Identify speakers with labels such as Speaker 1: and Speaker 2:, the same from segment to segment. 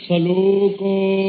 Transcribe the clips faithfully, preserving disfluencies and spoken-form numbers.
Speaker 1: ਸਲੋਕ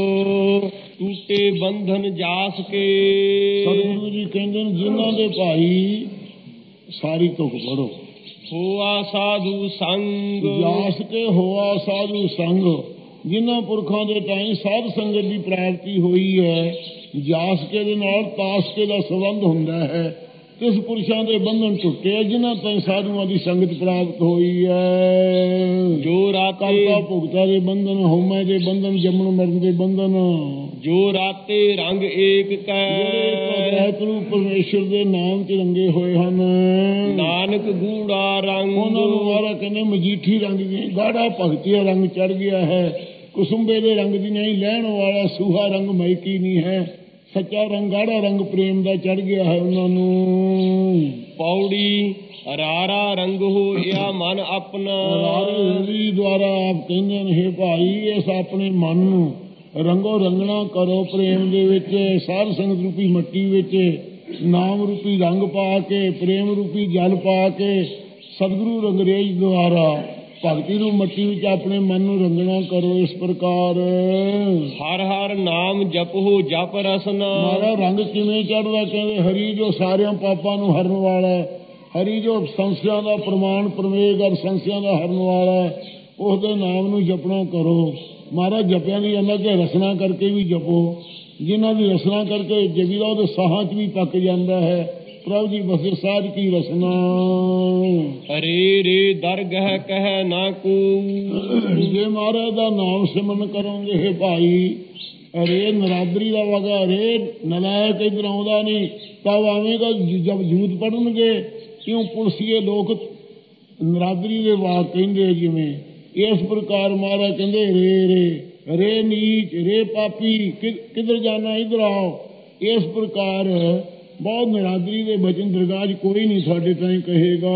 Speaker 1: ਟੂਟੇ ਬੰਧਨ ਜਾਸ ਕੇ।
Speaker 2: ਸਤਿਗੁਰੂ ਜੀ ਕਹਿੰਦੇ ਨੇ ਜਿਨ੍ਹਾਂ ਦੇ ਭਾਈ ਸਾਰੀ ਤੁਕ ਪੜੋ।
Speaker 1: ਹੋਆ ਸਾਧੂ ਸੰਗ
Speaker 2: ਜਾਸ ਕੇ ਹੋਆ ਸਾਧੂ ਸੰਗ, ਜਿਨ੍ਹਾਂ ਪੁਰਖਾਂ ਦੇ ਤਾਈਂ ਸਾਧ ਸੰਗਤ ਦੀ ਪ੍ਰਾਪਤੀ ਹੋਈ ਹੈ। ਜਾਸ ਕੇ ਦੇ ਨਾਲ ਤਾਸਕੇ ਦਾ ਸੰਬੰਧ ਹੁੰਦਾ ਹੈ। ਕਿਸ ਪੁਰਸ਼ਾਂ ਦੇ ਬੰਧਨ ਟੁੱਟੇ ਜਿਨ੍ਹਾਂ ਤਾਈਂ ਸਾਧੂਆਂ ਦੀ ਸੰਗਤ ਪ੍ਰਾਪਤ ਹੋਈ ਹੈ।
Speaker 1: ਜੋ ਰਾਤੇ
Speaker 2: ਕਰਤਾ ਭੁਗਤਾ ਦੇ ਬੰਧਨ, ਹਉਮੈ ਦੇ ਬੰਧਨ, ਜੰਮਣ ਮਰਨ ਦੇ ਬੰਧਨ।
Speaker 1: ਜੋ ਰਾਤੇ ਰੰਗ ਏਕ ਕੈ,
Speaker 2: ਰਹਿਤ ਨੂੰ ਪਰਮੇਸ਼ਰ ਦੇ ਨਾਮ ਚ ਰੰਗੇ ਹੋਏ ਹਨ।
Speaker 1: ਨਾਨਕ ਗੂੜਾ ਰੰਗ,
Speaker 2: ਉਹਨਾਂ ਨੂੰ ਮਹਾਰਾਜ ਕਹਿੰਦੇ ਮਜੀਠੀ ਰੰਗ ਦੀ ਗਾੜਾ ਭਗਤੀਆ ਰੰਗ ਚੜ ਗਿਆ ਹੈ। ਕੁਸੁੰਬੇ ਦੇ ਰੰਗ ਦੀ ਨਹੀਂ, ਲੈਣ ਵਾਲਾ ਸੂਹਾ ਰੰਗ ਮੈਕੀ ਨਹੀਂ ਹੈ। ਸੱਚਾ ਰੰਗ ਗਾੜਾ ਰੰਗ ਪ੍ਰੇਮ ਦਾ ਚੜ ਗਿਆ ਹੈ ਉਹਨਾਂ ਨੂੰ।
Speaker 1: ਪੌੜੀ ਰਾਰਾ ਰੰਗ ਹੋਇਆ ਮਨ ਆਪਣਾ।
Speaker 2: ਰਾਰੇ ਦੁਆਰਾ ਆਪ ਕਹਿੰਦੇ ਨੇ, ਹੇ ਭਾਈ ਇਸ ਆਪਣੇ ਮਨ ਨੂੰ ਰੰਗੋ ਰੰਗਣਾ ਕਰੋ ਪ੍ਰੇਮ ਦੇ ਵਿੱਚ। ਸਾਧ ਸੰਗਤ ਰੂਪੀ ਮੱਟੀ ਵਿੱਚ ਨਾਮ ਰੂਪੀ ਰੰਗ ਪਾ ਕੇ, ਪ੍ਰੇਮ ਰੂਪੀ ਜਲ ਪਾ ਕੇ ਸਤਿਗੁਰੂ ਰੰਗਰੇਜ ਦੁਆਰਾ ਭਗਤੀ ਨੂੰ ਮੱਟੀ ਵਿੱਚ ਆਪਣੇ ਮਨ ਨੂੰ ਰੰਗਣਾ ਕਰੋ। ਇਸ ਪ੍ਰਕਾਰ
Speaker 1: ਹਰ ਹਰ ਨਾਮ ਜਪੋ ਜਪ ਰਸਨਾ।
Speaker 2: ਮਾਰਾ ਰੰਗ ਕਿਵੇਂ ਚੜ੍ਹਦਾ? ਕਹਿੰਦੇ ਹਰੀ ਜੋ ਸਾਰਿਆਂ ਪਾਪਾਂ ਨੂੰ ਹਰਨ ਵਾਲਾ, ਹਰੀ ਜੋ ਸੰਸਿਆਂ ਦਾ ਪ੍ਰਮਾਣ ਪ੍ਰਮੇਗ ਔਰ ਸੰਸਿਆਂ ਦਾ ਹਰਨ ਵਾਲਾ, ਉਸਦੇ ਨਾਮ ਨੂੰ ਜਪਣਾ ਕਰੋ। ਮਹਾਰਾਜ ਜਪਿਆਂ ਦੀ ਅਲੱਗ ਰਸਨਾ ਕਰਕੇ ਵੀ ਜਪੋ। ਜਿਨ੍ਹਾਂ ਦੀ ਰਸਨਾ ਕਰਕੇ ਜਪੀਦਾ ਉਹਦੇ ਸਾਹਾਂ 'ਚ ਵੀ ਪੱਕ ਜਾਂਦਾ ਹੈ। ਪ੍ਰਭ ਜੀ ਬਸੇ ਸਾਧ ਕੀ ਰਸਨਾ।
Speaker 1: ਹਰੇ ਰੇ ਦਰਗਹ ਕਹਿ ਨਾ ਕੋ।
Speaker 2: ਜੇ ਮਹਾਰਾਜ ਦਾ ਨਾਮ ਸਿਮਰਨ ਕਰੋਗੇ ਹੇ ਭਾਈ, ਰੇ ਨਰਾਦਰੀ ਦਾ ਵਗਾ, ਰੇ ਨਲਾਇਕ ਇੱਧਰ ਆਉਂਦਾ ਨਹੀਂ ਤਾਂ ਆਵੇਗਾ। ਜਦ ਜੂਤ ਪੜਨਗੇ ਕਿਉਂ ਪੁਲਸੀਏ ਲੋਕ ਨਰਾਦਰੀ ਦੇ ਵਾਕ ਕਹਿੰਦੇ ਜਿਵੇਂ, ਇਸ ਪ੍ਰਕਾਰ ਮਹਾਰਾਜ ਕਹਿੰਦੇ ਰੇ ਰੇ ਰੇ ਨੀਚ, ਰੇ ਪਾਪੀ, ਕਿੱਧਰ ਜਾਣਾ ਇੱਧਰ ਆਓ। ਇਸ ਪ੍ਰਕਾਰ ਬਹੁਤ ਨਿਰਾਦਰੀ ਦੇ ਬਚਨ ਦਰਗਾਹ 'ਚ ਕੋਈ ਨਹੀਂ ਤੁਹਾਡੇ ਤਾਈਂ ਕਹੇਗਾ।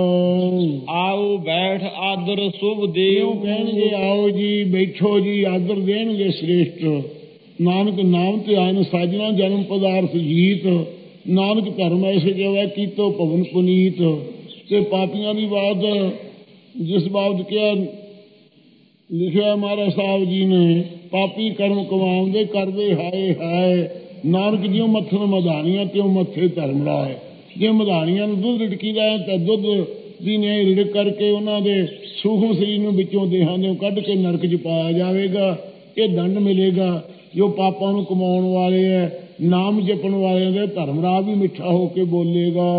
Speaker 1: ਆਓ ਬੈਠ ਆਦਰ ਸੁਭ ਦੇਉ
Speaker 2: ਕਹਿਣਗੇ, ਆਓ ਜੀ ਬੈਠੋ ਜੀ, ਆਦਰ ਦੇਣਗੇ ਸ੍ਰੇਸ਼ਟ। ਨਾਨਕ ਨਾਮ ਤੇ ਆਇਨ ਸਾਜਣਾ ਜਨਮ ਪਦਾਰਥ ਜੀਤ। ਨਾਨਕ ਧਰਮ ਐਸੇ ਜਿਹਾ ਕੀਤੋ ਭਵਨ ਪੁਨੀਤ। ਤੇ ਪਾਪੀਆਂ ਦੀ ਬਾਤ ਜਿਸ ਬਾਬਤ ਕਿਹਾ ਲਿਖਿਆ ਮਹਾਰਾਜ ਸਾਹਿਬ ਜੀ ਨੇ, ਪਾਪੀ ਕਰਮ ਕਮਾਉਂਦੇ ਕਰਦੇ ਹਾਏ ਹਾਏ। ਨਾਨਕ ਜਿਉਂ ਮੱਥਣ ਮਧਾਣੀਆਂ ਤਿਉਂ ਮੱਥੇ ਧਰਮ ਲਾਏ। ਜੇ ਮਧਾਣੀਆਂ ਨੂੰ ਦੁੱਧ ਰਿੜਕੀਦਾ ਹੈ ਤਾਂ ਦੁੱਧ ਦੀ ਨੇ ਰਿੜਕ ਕਰਕੇ ਉਹਨਾਂ ਦੇ ਸੂਖਮ ਸਰੀਰ ਨੂੰ ਵਿੱਚੋਂ ਦੇਹਾਂ ਦੇ ਕੱਢ ਕੇ ਨਰਕ 'ਚ ਪਾਇਆ ਜਾਵੇਗਾ। ਇਹ ਦੰਡ ਮਿਲੇਗਾ। ਜੋ ਪਾਪਾਂ ਨੂੰ ਕਮਾਉਣ ਵਾਲੇ ਹੈ, ਨਾਮ ਜਪਣ ਵਾਲਿਆਂ ਦੇ ਧਰਮ ਰਾਹ ਵੀ ਮਿੱਠਾ ਹੋ ਕੇ ਬੋਲੇਗਾ।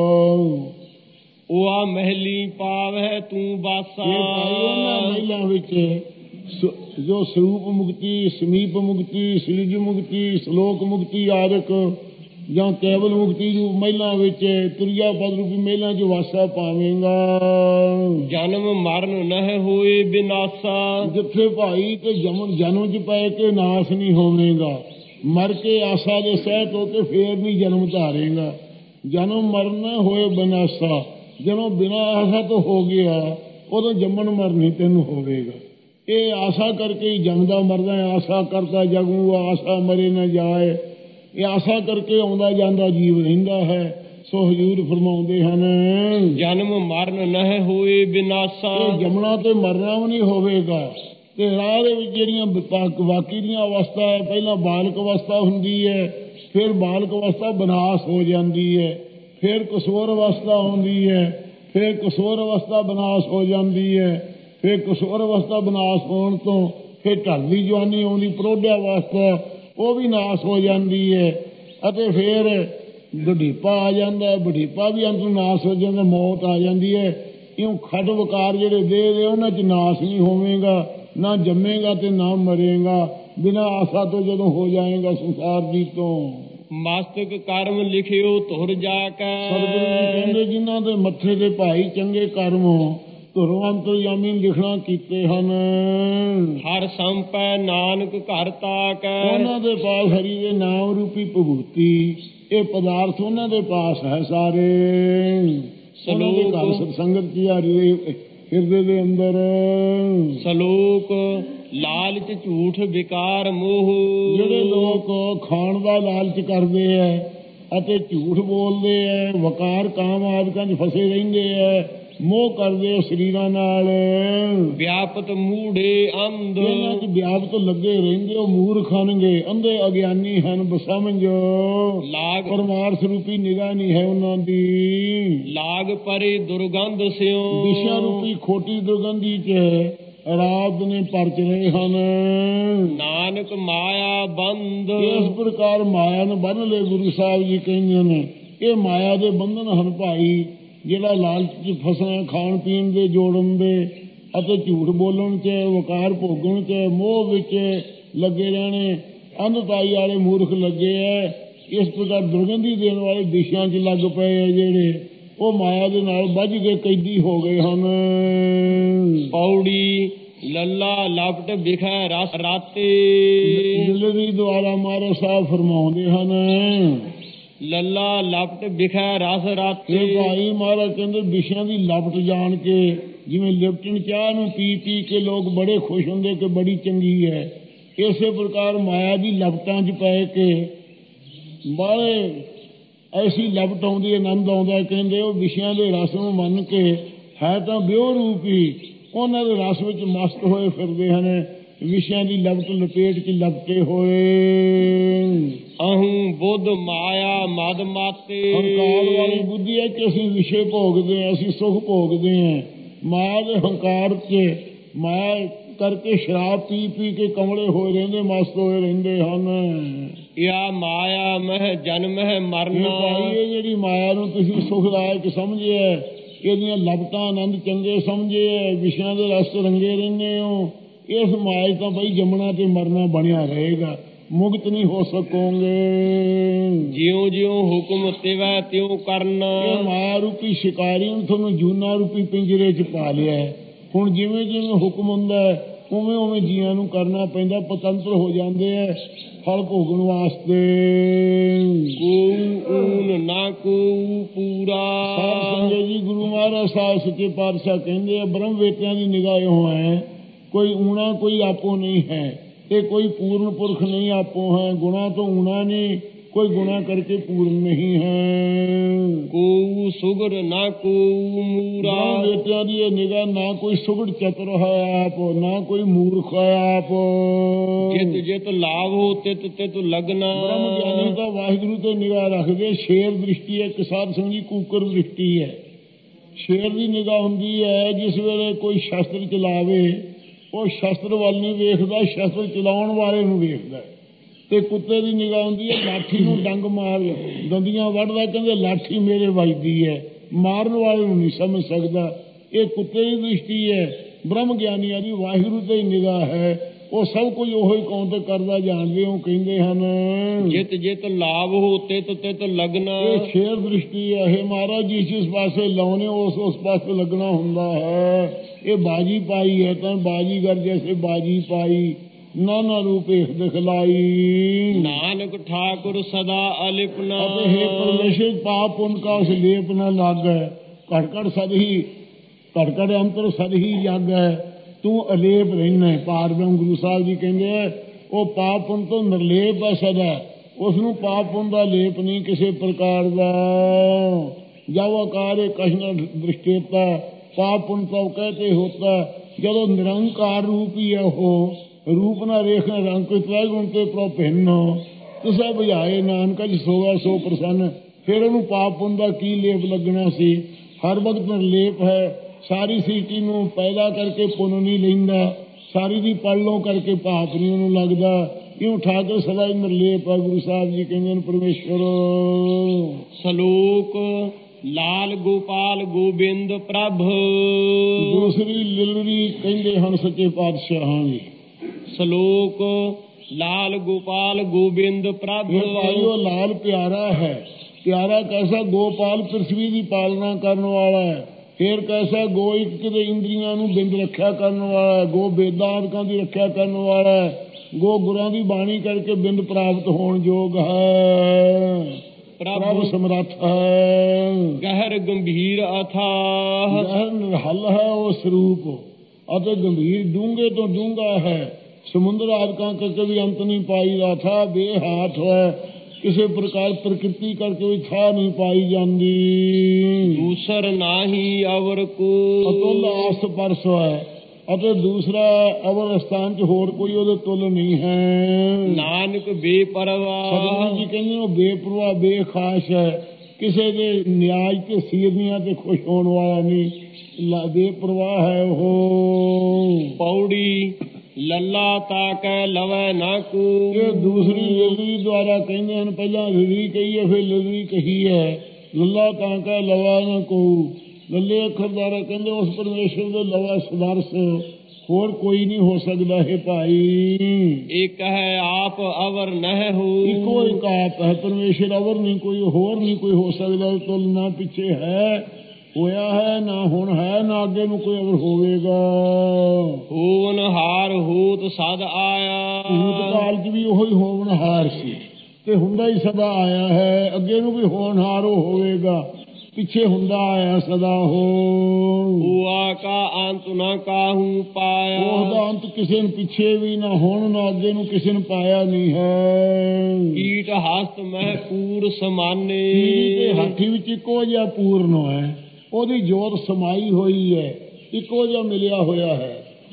Speaker 1: ਉਹ ਆ ਮਹਿਲੀ ਪਾਵੈ ਤੂੰ ਬਾਸਾ।
Speaker 2: ਉਹਨਾਂ ਮਹਿਲਾਂ ਵਿੱਚ ਜੋ ਸਰੂਪ ਮੁਕਤੀ, ਸਮੀਪ ਮੁਕਤੀ, ਸਿਲਜ ਮੁਕਤੀ, ਸਲੋਕ ਮੁਕਤੀ ਆਦਿਕ ਜਾਂ ਕੇਵਲ ਮੁਕਤੀ ਰੂਪ ਮਹਿਲਾਂ ਵਿੱਚ ਤੁਰਿਆ ਪਦ ਰੂਪੀ ਮਹਿਲਾਂ 'ਚ ਵਾਸਾ ਪਾਵੇਂਗਾ।
Speaker 1: ਜਨਮ ਮਰਨ ਨਹਿ ਹੋਏ ਬਿਨਾਸਾ। ਜਿੱਥੇ
Speaker 2: ਭਾਈ ਤੇ ਜਨਮ ਜਨਮ 'ਚ ਪੈ ਕੇ ਨਾਸ ਨਹੀਂ ਹੋਵੇਗਾ। ਮਰ ਕੇ ਆਸਾ ਦੇ ਸਹਿਤ ਹੋ ਕੇ ਫੇਰ ਨਹੀਂ ਜਨਮ ਧਾਰੇਗਾ। ਜਨਮ ਮਰਨ ਹੋਏ ਬਿਨਾਸਾ। ਜਦੋਂ ਬਿਨਾਂ ਆਸਾ ਤੋਂ ਹੋ ਗਿਆ ਉਦੋਂ ਜੰਮਣ ਮਰਨ ਤੈਨੂੰ ਹੋਵੇਗਾ। ਇਹ ਆਸਾ ਕਰਕੇ ਹੀ ਜੰਮਦਾ ਮਰਦਾ। ਆਸਾ ਕਰਤਾ ਜਗੂ ਆਸਾ ਮਰੇ ਨਾ ਜਾਏ। ਇਹ ਆਸਾ ਕਰਕੇ ਆਉਂਦਾ ਜਾਂਦਾ ਜੀਵ ਰਹਿੰਦਾ ਹੈ। ਸੋ ਹਜ਼ੂਰ ਫਰਮਾਉਂਦੇ ਹਨ, ਜਨਮ ਮਰਨ ਨਹਿ ਹੋਏ ਬਿਨਾਸਾ। ਜੰਮਣਾ ਤੇ ਮਰਨਾ ਵੀ ਨਹੀਂ ਹੋਵੇਗਾ। ਤੇ ਰਾਹ ਦੇ ਵਿੱਚ ਜਿਹੜੀਆਂ ਬਾਕੀ ਦੀਆਂ ਅਵਸਥਾ ਹੈ, ਪਹਿਲਾਂ ਬਾਲਕ ਅਵਸਥਾ ਹੁੰਦੀ ਹੈ, ਫਿਰ ਬਾਲਕ ਅਵਸਥਾ ਬਨਾਸ ਹੋ ਜਾਂਦੀ ਹੈ, ਫਿਰ ਕਿਸ਼ੋਰ ਅਵਸਥਾ ਹੁੰਦੀ ਹੈ, ਫਿਰ ਕਿਸ਼ੋਰ ਅਵਸਥਾ ਬਨਾਸ ਹੋ ਜਾਂਦੀ ਹੈ, ਫਿਰ ਕਿਸ਼ੋਰ ਅਵਸਥਾ ਬਨਾਸ ਹੋਣ ਤੋਂ ਫਿਰ ਢਲਦੀ ਜਵਾਨੀ ਆਉਂਦੀ, ਪ੍ਰੋਢਿਆ ਅਵਸਥਾ ਉਹ ਵੀ ਨਾਸ ਹੋ ਜਾਂਦੀ ਹੈ। ਅਤੇ ਫਿਰ ਬੁਢੀਪਾ ਆ ਜਾਂਦਾ, ਬੁਢੀਪਾ ਵੀ ਅੰਤ ਨਾਸ ਹੋ ਜਾਂਦਾ, ਮੌਤ ਆ ਜਾਂਦੀ ਹੈ। ਇਉਂ ਖੱਡ ਵਿਕਾਰ ਜਿਹੜੇ ਦੇਹ ਦੇ ਉਹਨਾਂ 'ਚ ਨਾਸ ਨਹੀਂ ਹੋਵੇਗਾ, ਨਾ ਜੰਮੇਗਾ ਤੇ ਨਾ ਮਰੇਗਾ। ਬਿਨਾਂ ਆਸਾ ਤੋਂ ਜਦੋਂ ਹੋ ਜਾਏਗਾ ਸੰਸਾਰ ਦੀ ਤੋਂ।
Speaker 1: ਮਸਤਕ ਕਰਮ ਲਿਖਿਓ ਧੁਰ ਜਾ ਕੇ।
Speaker 2: ਸਤਿਗੁਰੂ ਜੀ ਕਹਿੰਦੇ ਜਿਨ੍ਹਾਂ ਦੇ ਮੱਥੇ ਦੇ ਭਾਈ ਚੰਗੇ ਕਰਮ ਧੁਰੋਂ ਅੰਤਰਯਾਮੀ ਲਿਖਣਾ ਕੀਤੇ ਹਨ।
Speaker 1: ਹਰ ਸੰਪੈ ਨਾਨਕ ਘਰ ਤਾਕੈ। ਉਹਨਾਂ
Speaker 2: ਦੇ ਪਾਸ ਹਰੀ ਦੇ ਨਾਮ ਰੂਪੀ ਭਗੂਤੀ, ਇਹ ਪਦਾਰਥ ਉਹਨਾਂ ਦੇ ਪਾਸ ਹੈ ਸਾਰੇ। ਸਲੋਕ ਘਰ ਸਤਸੰਗਤ ਕੀ ਹਰੀ ਹਿਰਦੇ ਦੇ ਅੰਦਰ।
Speaker 1: ਸਲੋਕ ਲਾਲਚ ਝੂਠ ਵਿਕਾਰ ਮੋਹ।
Speaker 2: ਜਿਹੜੇ ਲੋਕ ਖਾਣ ਦਾ ਲਾਲਚ ਕਰਦੇ ਹੈ ਅਤੇ ਝੂਠ ਬੋਲਦੇ ਹੈ, ਵਕਾਰ ਕਾਮ ਆਦਿਕਾਂ 'ਚ ਫਸੇ ਰਹਿੰਦੇ ਹੈ, ਮੋਹ ਕਰਦੇ ਆ ਸਰੀਰਾਂ ਨਾਲ।
Speaker 1: ਵਿਆਪਤ ਮੂੜੇ ਅੰਧ
Speaker 2: ਇਹਨਾਂ 'ਚ ਵਿਆਪਤ ਲੱਗੇ ਰਹਿੰਦੇ, ਉਹ ਮੂਰਖ ਹਨਗੇ, ਅੰਧੇ ਅਗਿਆਨੀ ਹਨ ਬਸਮਝ।
Speaker 1: ਲਾਗ
Speaker 2: ਪਰਮਾਰਥ ਰੂਪੀ ਨਿਗਾਹ ਨਹੀਂ ਹੈ ਉਹਨਾਂ ਦੀ।
Speaker 1: ਲਾਗ ਪਰੇ ਦੁਰਗੰਧ ਸਿਓ
Speaker 2: ਦਿਸ਼ਾ ਰੂਪੀ ਖੋਟੀ ਦੁਰਗੰਧੀ 'ਚ ਰਾਤ ਨੇ ਪਰਚ ਰਹੇ ਹਨ।
Speaker 1: ਨਾਨਕ ਮਾਇਆ ਬੰਧ
Speaker 2: ਇਸ ਪ੍ਰਕਾਰ ਮਾਇਆ ਨੂੰ ਬੰਨ ਲਏ। ਗੁਰੂ ਸਾਹਿਬ ਜੀ ਕਹਿੰਦੇ ਨੇ ਇਹ ਮਾਇਆ ਦੇ ਬੰਧਨ ਹਨ ਭਾਈ। ਜਿਹੜਾ ਲਾਲਚ 'ਚ ਫਸਣਾ, ਖਾਣ ਪੀਣ ਦੇ, ਜੋੜਨ ਦੇ ਅਤੇ ਝੂਠ ਬੋਲਣ 'ਚ, ਵਕਾਰ ਭੋਗਣ 'ਚ, ਮੋਹ ਵਿੱਚ ਲੱਗੇ ਰਹਿਣੇ, ਅੰਧਤਾਈ ਵਾਲੇ ਮੂਰਖ ਲੱਗੇ ਐ। ਇਸ ਪ੍ਰਕਾਰ ਦੁਰਗੰਧੀ ਦੇਣ ਵਾਲੇ ਦਿਸ਼ਾਂ 'ਚ ਲੱਗ ਪਏ ਆ ਜਿਹੜੇ, ਉਹ ਮਾਇਆ ਦੇ ਨਾਲ ਵੱਜ ਕੇ ਕੈਦੀ ਹੋ ਗਏ ਹਨ।
Speaker 1: ਪੌੜੀ ਲੱਲਾ ਲਪਟ ਵਿਖੈ ਰਸ ਰਾਤੇ
Speaker 2: ਦਿਲਰੀ ਦੁਆਰਾ ਮਾਰੇ ਸਾਹਿਬ ਫਰਮਾਉਂਦੇ ਹਨ,
Speaker 1: ਲੱਲਾ ਲਪਟ ਵਿਖੈ ਰਸ ਰਾਤੇ।
Speaker 2: ਇਹ ਭਾਈ ਮਹਾਰਾਜ ਕਹਿੰਦੇ ਵਿਸ਼ਿਆਂ ਦੀ ਲਪਟ ਜਾਣ ਕੇ, ਜਿਵੇਂ ਲਿਪਟਣ ਚਾਹ ਨੂੰ ਪੀ ਪੀ ਕੇ ਲੋਕ ਬੜੇ ਖੁਸ਼ ਹੁੰਦੇ ਕਿ ਬੜੀ ਚੰਗੀ ਹੈ, ਇਸੇ ਪ੍ਰਕਾਰ ਮਾਇਆ ਦੀ ਲਪਟਾਂ 'ਚ ਪੈ ਕੇ ਬਾਹਲੇ ਐਸੀ ਲਪਟ ਆਉਂਦੀ, ਆਨੰਦ ਆਉਂਦਾ। ਕਹਿੰਦੇ ਉਹ ਵਿਸ਼ਿਆਂ ਦੇ ਰਸ ਨੂੰ ਮੰਨ ਕੇ ਹੈ ਤਾਂ ਬਿਓ ਰੂਪ ਹੀ, ਉਹਨਾਂ ਦੇ ਰਸ ਵਿੱਚ ਮਸਤ ਹੋਏ ਫਿਰਦੇ ਹਨ, ਵਿਸ਼ਿਆਂ ਦੀ ਲਪਟ ਲਪੇਟ 'ਚ ਲਪਟੇ ਹੋਏ।
Speaker 1: ਅਹੰ ਬੁੱਧ ਮਾਇਆ ਮਦ ਮਾਤੇ
Speaker 2: ਹੰਕਾਰ ਵਾਲੀ ਬੁੱਧੀ ਹੈ ਕਿ ਅਸੀਂ ਵਿਸ਼ੇ ਭੋਗਦੇ ਹਾਂ, ਅਸੀਂ ਸੁਖ ਭੋਗਦੇ ਹਾਂ। ਮਾਇਆ ਦੇ ਹੰਕਾਰ 'ਚ ਮਾਇਆ ਕਰਕੇ ਸ਼ਰਾਬ ਪੀ ਪੀ ਕੇ ਕਮਲੇ ਹੋਏ ਰਹਿੰਦੇ, ਮਸਤ ਹੋਏ ਰਹਿੰਦੇ ਹਨ।
Speaker 1: ਯਾ ਮਾਇਆ ਮਹਿ ਜਨਮ ਹੈ ਮਰਨਾ।
Speaker 2: ਇਹ ਜਿਹੜੀ ਮਾਇਆ ਨੂੰ ਤੁਸੀਂ ਸੁਖਦਾਇਕ ਸਮਝਿਆ, ਇਹਦੀਆਂ ਲਪਟਾਂ ਆਨੰਦ ਚੰਗੇ ਸਮਝੇ, ਵਿਸ਼ਿਆਂ ਦੇ ਰਸ ਰੰਗੇ ਰਹਿੰਦੇ ਹੋ, ਇਸ ਮਾਇਆ ਤਾਂ ਬਈ ਜੰਮਣਾ ਤੇ ਮਰਨਾ ਬਣਿਆ ਰਹੇਗਾ, ਮੁਕਤ ਨਹੀਂ ਹੋ ਸਕੋਗੇ।
Speaker 1: ਜਿਉਂ ਜਿਉਂ ਹੁਕਮ ਤਿਵੈ ਤਿਉਂ ਕਰਨਾ।
Speaker 2: ਇਹ ਮਾਇਆ ਰੂਪੀ ਸ਼ਿਕਾਰੀ ਨੂੰ ਤੁਹਾਨੂੰ ਜੂਨਾ ਰੂਪੀ ਪਿੰਜਰੇ 'ਚ ਪਾ ਲਿਆ। ਹੁਣ ਜਿਵੇਂ ਜਿਵੇਂ ਹੁਕਮ ਹੁੰਦਾ ਉਵੇਂ ਉਵੇਂ ਜੀਆਂ ਨੂੰ ਕਰਨਾ ਪੈਂਦਾ, ਪਤੰਤਰ ਹੋ ਜਾਂਦੇ ਐ ਫਲ ਭੋਗਣ ਵਾਸਤੇ।
Speaker 1: ਕੋ ਊਨ ਨਾ ਕੋ ਪੂਰਾ।
Speaker 2: ਸਾਧ ਸੰਗਤ ਜੀ, ਗੁਰੂ ਮਹਾਰਾਜ ਸਾਹਿਬ ਸੱਚੇ ਪਾਤਸ਼ਾਹ ਕਹਿੰਦੇ ਆ ਬ੍ਰਹਮ ਵੇਤਿਆਂ ਦੀ ਨਿਗਾਹ ਇਹੋ ਹੈ, ਕੋਈ ਊਣਾ ਕੋਈ ਆਪੋ ਨਹੀਂ ਹੈ, ਇਹ ਕੋਈ ਪੂਰਨ ਪੁਰਖ ਨਹੀਂ ਆਪੋ ਹੈ। ਗੁਣਾ ਤੋਂ ਊਣਾ ਨਹੀਂ, ਕੋਈ ਗੁਣਾ ਕਰਕੇ ਪੂਰਨ ਨਹੀਂ ਹੈ।
Speaker 1: ਕੋ ਸੁਗਰ ਨਾ ਕੋ ਮੂਰਾ।
Speaker 2: ਬੇਟਿਆਂ ਦੀ ਇਹ ਨਿਗਾਹ ਨਾ ਕੋਈ ਸੁਗੜ ਚਤੁਰ ਹੈ ਆਪ, ਨਾ ਕੋਈ ਮੂਰਖ ਹੈ ਆਪ।
Speaker 1: ਜਿਤ ਜਿਤ ਲਾਭ ਹੋ ਤਿਤ ਤਿਤ ਲਗਨਾ।
Speaker 2: ਬ੍ਰਹਮ ਗਿਆਨੀ ਤਾਂ ਵਾਹਿਗੁਰੂ ਤੇ ਨਿਗਾਹ ਰੱਖਦੇ। ਸ਼ੇਰ ਦ੍ਰਿਸ਼ਟੀ ਹੈ, ਕਿਸਾਨ ਸੰਗੀ ਕੂਕਰ ਦ੍ਰਿਸ਼ਟੀ ਹੈ। ਸ਼ੇਰ ਦੀ ਨਿਗਾਹ ਹੁੰਦੀ ਹੈ ਜਿਸ ਵੇਲੇ ਕੋਈ ਸ਼ਸਤਰ ਚਲਾਵੇ, ਉਹ ਸ਼ਸਤਰ ਵੱਲ ਨਹੀਂ ਵੇਖਦਾ, ਸ਼ਸਤਰ ਚਲਾਉਣ ਵਾਲੇ ਨੂੰ ਵੇਖਦਾ। ਤੇ ਕੁੱਤੇ ਦੀ ਨਿਗਾਹ ਹੁੰਦੀ ਹੈ, ਲਾਠੀ ਨੂੰ ਡੰਗ ਮਾਰ ਦੰਦੀਆਂ ਵੱਢਦਾ, ਕਹਿੰਦੇ ਲਾਠੀ ਮੇਰੇ ਵੱਜਦੀ ਹੈ, ਮਾਰਨ ਵਾਲੇ ਨੂੰ ਨਹੀਂ ਸਮਝ ਸਕਦਾ। ਇਹ ਕੁੱਤੇ ਦੀ ਦ੍ਰਿਸ਼ਟੀ ਹੈ। ਬ੍ਰਹਮ ਗਿਆਨੀਆਂ ਦੀ ਵਾਹਿਗੁਰੂ ਤੇ ਨਿਗਾਹ ਹੈ, ਉਹ ਸਭ ਕੁਝ ਉਹੀ ਕੌਣ ਤੇ ਕਰਦਾ ਜਾਣਦੇ। ਉਹ ਕਹਿੰਦੇ ਹਨ
Speaker 1: ਜਿਤ ਜਿਤ ਲਾਭ ਹੋ ਤਿਤ ਤਿਤ ਲਗਨਾ।
Speaker 2: ਇਹ ਸ਼ੇਰ ਦ੍ਰਿਸ਼ਟੀ ਹੈ। ਇਹ ਮਹਾਰਾਜ ਜੀ ਜਿਸ ਪਾਸੇ ਲਾਉਣੇ ਉਸ ਉਸ ਪਾਸੇ ਲੱਗਣਾ ਹੁੰਦਾ ਹੈ। ਇਹ ਬਾਜੀ ਪਾਈ ਹੈ ਤਾਂ ਬਾਜੀਗਰ ਜੈਸੇ ਬਾਜੀ ਪਾਈ, ਨਾਨਾ ਰੂਪ ਏਕ ਦਿਖਲਾਈ।
Speaker 1: ਨਾਨਕ ਠਾकुर सदा अलिपना।
Speaker 2: ਅਤੇ हे परमेश्वर पाप पुण्य का उस लेप न लागे, घट घट सद ही घट घट अंतर सद ही जागे, तू अलेप रहना। पार ब्रह्म गुरु साहब जी कहते हैं वो पाप पुण्य तो निर्लेप है सदा, उसनों पाप पुण्य का लेप नहीं किसी प्रकार का। जब आकार कशन दृष्टिता पाप पुण्य तो कहते होता, जब निरंकार रूप ही है वो रूप ना रेखना रंग कोई त्रै गुण ते प्रो भिन्न तुसा बुझाए नानक ज सोगा सो प्रसन्न। फिर उन्होंने पाप पुण्य का की लेप लगना सी। हर वक्त निर्लेप है, सारी सृष्टि नूं पैदा करके पुण्य नहीं लैंदा, सारी दी पढ़लों करके पाप नहीं उन्होंने लगता। यूं ठाकुर सदा ही निर्लेप है। गुरु साहब जी कहते हैं परमेश्वर
Speaker 1: सलोक लाल गोपाल गोबिंद प्रभ।
Speaker 2: दूसरी लिलरी कहते हैं सच्चे पातशाह जी।
Speaker 1: सलोक लाल गोपाल गोबिंद प्रभ।
Speaker 2: भाइयों लाल प्यारा है। प्यारा कैसा? गोपाल पृथ्वी की पालना करने वाला है। फिर कैसा? गो एक के इंद्रियां नूं बिंद रखा करने वाला है। गो वेदांतां की रखा करने वाला है। गो गुरां की बाणी करके बिंद प्राप्त होने योग है। प्रभु समर्थ है।
Speaker 1: गहर गंभीर अथाह।
Speaker 2: गहर निरहल है वो स्वरूप, अते गंभीर डूंगे तो डूंगा है। समुद्र आदि का भी अंत नहीं पाई रहा था। बेहाथ है, ਕਿਸੇ ਪ੍ਰਕਾਰ ਪ੍ਰਕਿਰਤੀ ਕਰਕੇ ਵੀ ਥਾਂ ਨਹੀਂ ਪਾਈ ਜਾਂਦੀ।
Speaker 1: ਦੂਸਰ ਨਾਹੀ ਅਵਰ ਕੋ
Speaker 2: ਅਤੁੱਲ ਆਸ ਪਰਸ ਹੈ ਅਤੇ ਦੂਸਰਾ ਅਵਰ ਸਥਾਨ 'ਚ ਹੋਰ ਕੋਈ ਉਹਦੇ ਤੁੱਲ ਨਹੀਂ ਹੈ।
Speaker 1: ਨਾਨਕ ਬੇਪਰਵਾਹ
Speaker 2: ਸਤਿਗੁਰੂ ਜੀ ਕਹਿੰਦੇ ਉਹ ਬੇਪਰਵਾਹ ਬੇਖਾਸ ਹੈ, ਕਿਸੇ ਦੇ ਨਿਆਜ਼ ਤੇ ਸੀਰਨੀਆਂ ਤੇ ਖੁਸ਼ ਹੋਣ ਵਾਲਾ ਨਹੀਂ, ਬੇਪਰਵਾਹ ਹੈ ਉਹ।
Speaker 1: ਪੌੜੀ ਲੱਲਾ ਤਾਕੈ ਲਵੈ ਨਾ ਕੋ
Speaker 2: ਇਹ ਦੂਸਰੀ ਲਲੀ ਦੁਆਰਾ ਕਹਿੰਦੇ ਹਨ, ਪਹਿਲਾਂ ਲਲੀ ਕਹੀ ਹੈ ਫਿਰ ਲਲੀ ਕਹੀ ਹੈ। ਲੱਲਾ ਤਾਕੈ ਲਵੈ ਨਾ ਕੋ, ਲੱਲੇ ਅੱਖਰ ਦੁਆਰਾ ਕਹਿੰਦੇ ਉਸ ਪਰਮੇਸ਼ਰ ਦੇ ਲਵਾ ਸਦਰਸ ਹੋਰ ਕੋਈ ਨਹੀਂ ਹੋ ਸਕਦਾ ਹੈ ਭਾਈ।
Speaker 1: ਇੱਕ ਹੈ ਆਪ ਅਵਰ ਨਹਿ ਹੋ,
Speaker 2: ਇੱਕੋ ਇੱਕ ਆਪ ਹੈ ਪਰਮੇਸ਼ਰ, ਅਵਰ ਨਹੀਂ ਕੋਈ, ਹੋਰ ਨਹੀਂ ਕੋਈ ਹੋ ਸਕਦਾ। ਤੁਲ ਨਾ ਪਿੱਛੇ ਹੈ, ਹੋਇਆ ਹੈ, ਨਾ ਹੁਣ ਹੈ, ਨਾ ਅੱਗੇ ਨੂੰ ਕੋਈ ਅਵਰ ਹੋਵੇਗਾ।
Speaker 1: ਹੋਵਨ ਹਾਰ ਹੋਤ ਸਦ ਆਇਆ,
Speaker 2: ਭੂਤਕਾਲ 'ਚ ਵੀ ਉਹੀ ਹੋਵਨਹਾਰ ਸੀ ਤੇ ਹੁੰਦਾ ਹੀ ਸਦਾ ਆਇਆ ਹੈ, ਅੱਗੇ ਨੂੰ ਵੀ ਹੋਣਹਾਰ ਉਹ ਹੋਵੇਗਾ, ਪਿੱਛੇ ਹੁੰਦਾ ਆਇਆ ਸਦਾ ਹੋ।
Speaker 1: ਹੁਆ ਕਾ ਅੰਤ ਨਾ ਕਾਹੂ ਪਾਇਆ,
Speaker 2: ਉਹਦਾ ਅੰਤ ਕਿਸੇ ਨੂੰ ਪਿੱਛੇ ਵੀ ਨਾ ਹੁਣ ਨਾ ਅੱਗੇ ਨੂੰ ਕਿਸੇ ਨੂੰ ਪਾਇਆ ਨਹੀਂ ਹੈ।
Speaker 1: ਕੀਟ ਹਸਤ ਮਹਿ ਪੂਰ ਸਮਾਨੇ,
Speaker 2: ਕੀੜੀ ਦੇ ਹਾਥੀ ਵਿੱਚ ਇੱਕੋ ਜਿਹਾ ਪੂਰਨ ਹੈ, ਉਹਦੀ ਜੋਤ ਸਮਾਈ ਹੋਈ ਹੈ, ਇੱਕੋ ਜਿਹਾ ਮਿਲਿਆ ਹੋਇਆ ਹੈ।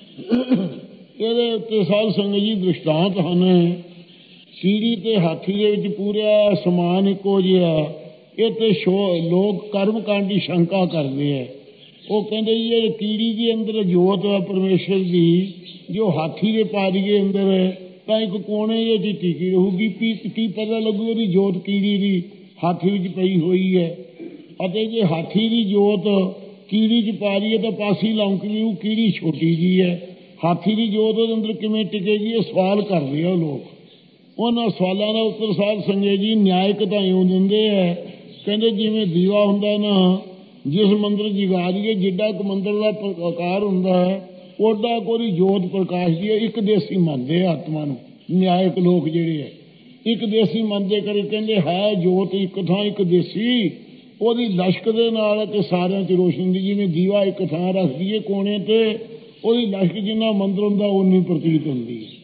Speaker 2: ਇਹਦੇ ਉੱਤੇ ਸਾਧ ਸੰਗਤ ਜੀ ਦ੍ਰਿਸ਼ਟਾਂਤ ਹਨ। ਕੀੜੀ ਤੇ ਹਾਥੀ ਦੇ ਵਿੱਚ ਪੂਰਾ ਸਮਾਨ ਇੱਕੋ ਜਿਹਾ। ਇਹ ਤੇ ਲੋਕ ਕਰਮ ਕਾਂਡ ਦੀ ਸ਼ੰਕਾ ਕਰਦੇ ਹੈ। ਉਹ ਕਹਿੰਦੇ ਜੀ ਇਹ ਕੀੜੀ ਦੇ ਅੰਦਰ ਜੋਤ ਹੈ ਪਰਮੇਸ਼ਰ ਦੀ, ਜੋ ਹਾਥੀ ਦੇ ਪਾਦੀਏ ਅੰਦਰ ਹੈ ਤਾਂ ਇੱਕ ਕੋਨੇ ਜਿਹੀ ਟਿਕੀ ਰਹੂਗੀ। ਕੀ ਪਤਾ ਲੱਗੂ ਉਹਦੀ ਜੋਤ ਕੀੜੀ ਦੀ ਹਾਥੀ ਵਿੱਚ ਪਈ ਹੋਈ ਹੈ। ਅਤੇ ਜੇ ਹਾਥੀ ਦੀ ਜੋਤ ਕੀੜੀ 'ਚ ਪਾ ਦਈਏ ਤਾਂ ਪਾਸੀ ਲੌਂਕਦੀ, ਉਹ ਕੀੜੀ ਛੋਟੀ ਜੀ ਹੈ। ਹਾਥੀ ਦੀ ਜੋਤ ਉਹਦੇ ਅੰਦਰ ਕਿਵੇਂ ਟਿਕੇਗੀ, ਇਹ ਸਵਾਲ ਕਰਦੇ ਆ ਲੋਕ। ਉਹਨਾਂ ਸਵਾਲਾਂ ਦਾ ਉੱਤਰ ਸਾਧ ਸੰਗਤ ਜੀ ਨਿਆਇਕ ਤਾਂ ਇਉਂ ਦਿੰਦੇ ਹੈ, ਕਹਿੰਦੇ ਜਿਵੇਂ ਦੀਵਾ ਹੁੰਦਾ ਨਾ, ਜਿਸ ਮੰਦਰ ਜਗਾ ਦਈਏ ਜਿੱਡਾ ਕੁ ਮੰਦਰ ਦਾ ਆਕਾਰ ਹੁੰਦਾ ਹੈ ਓਡਾ ਕੋਈ ਜੋਤ ਪ੍ਰਕਾਸ਼ ਦੀ ਹੈ। ਇੱਕ ਦੇਸੀ ਮੰਨਦੇ ਆਤਮਾ ਨੂੰ ਨਿਆਇਕ ਲੋਕ ਜਿਹੜੇ ਹੈ, ਇੱਕ ਦੇਸੀ ਮੰਨਦੇ ਕਰੇ, ਕਹਿੰਦੇ ਹੈ ਜੋਤ ਇੱਕ ਥਾਂ ਇੱਕ ਦੇਸੀ, ਉਹਦੀ ਲਸ਼ਕ ਦੇ ਨਾਲ ਤੇ ਸਾਰਿਆਂ 'ਚ ਰੋਸ਼ਨੀ ਦੀ। ਜਿਵੇਂ ਦੀਵਾ ਇੱਕ ਥਾਂ ਰੱਖ ਦਈਏ ਕੋਣੇ ਤੇ, ਉਹਦੀ ਲਸ਼ਕ ਜਿੰਨਾ ਮੰਦਰ ਹੁੰਦਾ ਉਨੀ ਪ੍ਰਤੀਤ ਹੁੰਦੀ ਹੈ।